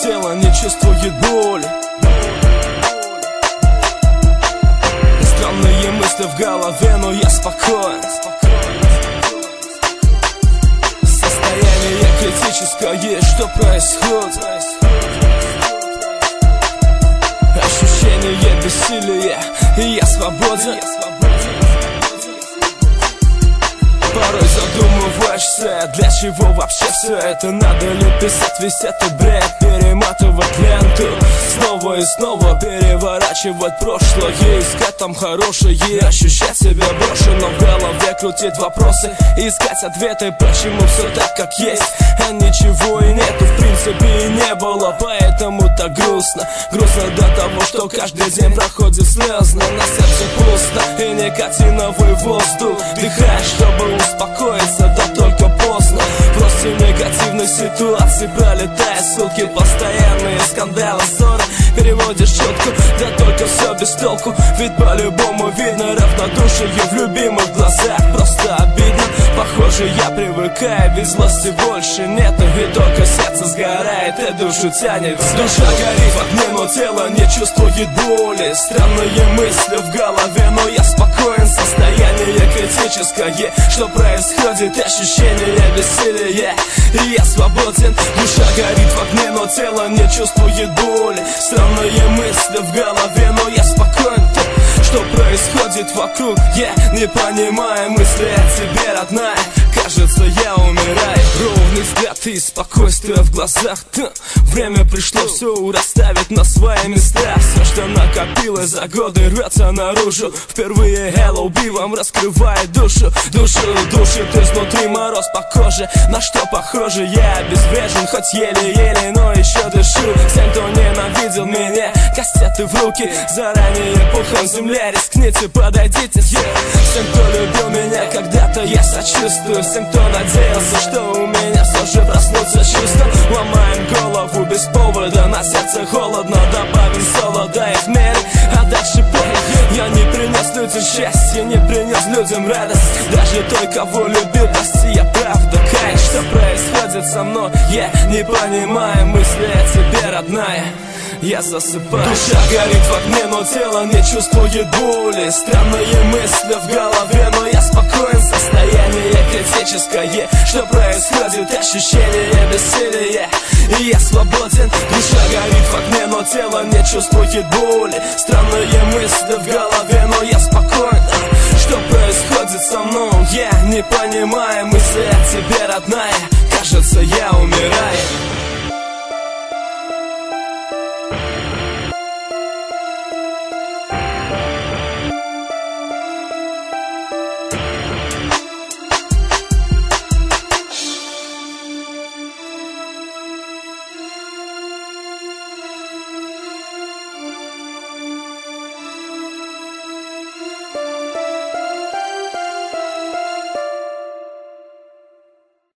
тело не чувствует боли. Странные мысли в голове, но я спокоен. Состояние критическое, что происходит? Ощущение бессилия, и я свободен. Порой задумываешься, для чего вообще все это? Надо ли писать весь этот бред, перематывать ленту, снова и снова переворачивать прошлое, искать там хорошее, ощущать себя брошенным, в голове крутить вопросы, искать ответы, почему все так, как есть, а ничего и нету, в принципе и не было, поэтому так грустно. Грустно до того, что каждый день проходит слезно, на сердце пусто и никотиновый воздух дыхаешь, чтобы успокоиться, да только поздно. Просто негативной ситуации пролетают сутки, постоянные скандалы, ссоры, переводишь четко, да только все без толку. Ведь по-любому видно равнодушие в любимых глазах, просто обидно. Похоже, я привыкаю, ведь злости больше нету, и только сердце сгорает и душу тянет. Душа горит в огне, но тело не чувствует боли. Странные мысли в голове, но я спокоен. Состояние критическое, что происходит? Ощущение бессилия, и я свободен. Душа горит в огне, но тело не чувствует боли. Странные мысли в голове, но я спокоен. Что происходит вокруг, я не понимаю. Мысли о тебе, родная, кажется, я умираю. Ровный взгляд и спокойствие в глазах. Время пришло все расставить на свои места. Все, что накопилось за годы, рвется наружу. Впервые LOB вам раскрывает душу. Душит изнутри мороз по коже. На что похоже, я обезврежен, хоть еле-еле, но еще дышу. Всем, кто ненавидел меня, кастеты в руки. Заранее пухом земля, рискните, подойдите. Всем, кто любил меня когда-то, я сочувствую. Всем, кто надеялся, что у меня все же проснутся чувства. Ломаем голову без повода, на сердце холодно. Добавим солода и в мере, а дальше пей. Я не принес людям счастье, не принес людям радость. Даже той, кого любил, прости, я правда каюсь. Что происходит со мной, я не понимаю. Мысли о тебе, родная, я засыпаю. Душа горит в огне, но тело не чувствует боли. Странные мысли в голове, но я спокоен. Состояние критическое, что происходит? Ощущение бессилия, и я свободен. Душа горит в огне, но тело не чувствует боли. Странные мысли в голове, но я спокоен. Что происходит со мной, я не понимаю. Мысли о тебе, родная, кажется, я умираю.